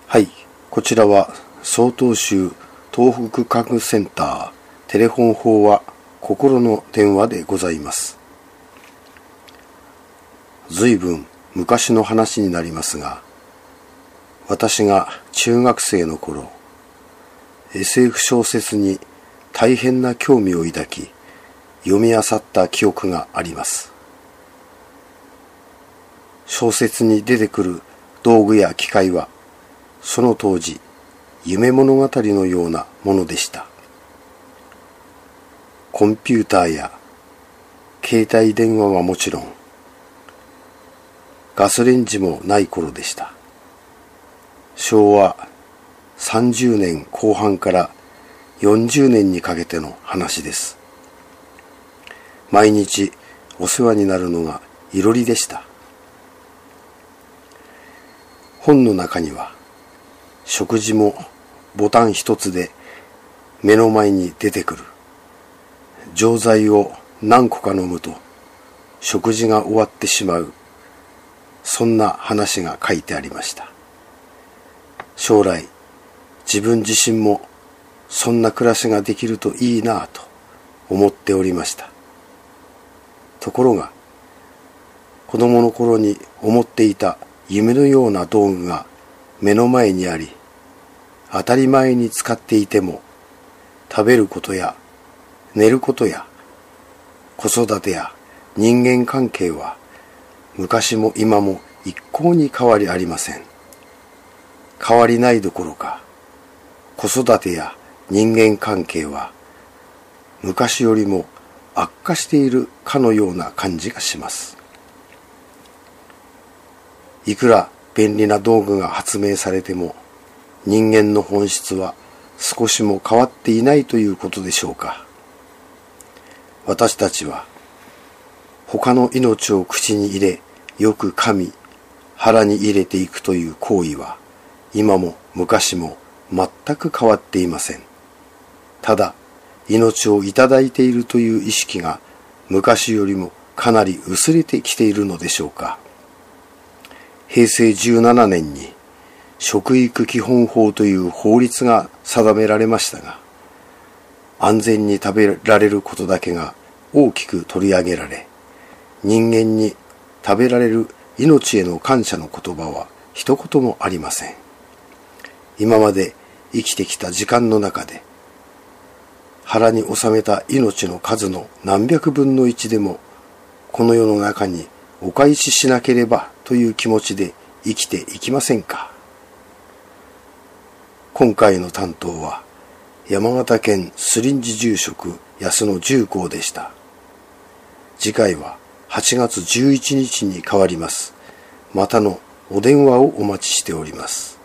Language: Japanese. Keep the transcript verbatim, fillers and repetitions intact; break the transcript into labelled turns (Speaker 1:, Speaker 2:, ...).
Speaker 1: はい、こちらは曹洞宗東北家具センターテレフォン法話心の電話でございます。ずいぶん昔の話になりますが、私が中学生の頃、エスエフ 小説に大変な興味を抱き、読み漁った記憶があります。小説に出てくる道具や機械は、その当時、夢物語のようなものでした。コンピューターや携帯電話はもちろん、ガスレンジもない頃でした。しょうわさんじゅうねんこう半からよんじゅうねんにかけての話です。毎日お世話になるのがいろりでした。本の中には、食事もボタン一つで目の前に出てくる。錠剤を何個か飲むと食事が終わってしまう。そんな話が書いてありました。将来、自分自身もそんな暮らしができるといいなぁと思っておりました。ところが、子供の頃に思っていた夢のような道具が目の前にあり、当たり前に使っていても、食べることや寝ることや子育てや人間関係は昔も今も一向に変わりありません。変わりないどころか、子育てや人間関係は昔よりも悪化しているかのような感じがします。いくら便利な道具が発明されても、人間の本質は少しも変わっていないということでしょうか。私たちは他の命を口に入れ、よく噛み、腹に入れていくという行為は、今も昔も全く変わっていません。ただ、命をいただいているという意識が昔よりもかなり薄れてきているのでしょうか。へいせいじゅうななねんに食育基本法という法律が定められましたが、安全に食べられることだけが大きく取り上げられ、人間に食べられる命への感謝の言葉は一言もありません。今まで生きてきた時間の中で、腹に収めた命の数の何百分の一でも、この世の中にお返ししなければという気持ちで生きていきませんか。今回の担当は山形県須林寺住職安野重光でした。次回ははちがつじゅういちにちに変わります。またのお電話をお待ちしております。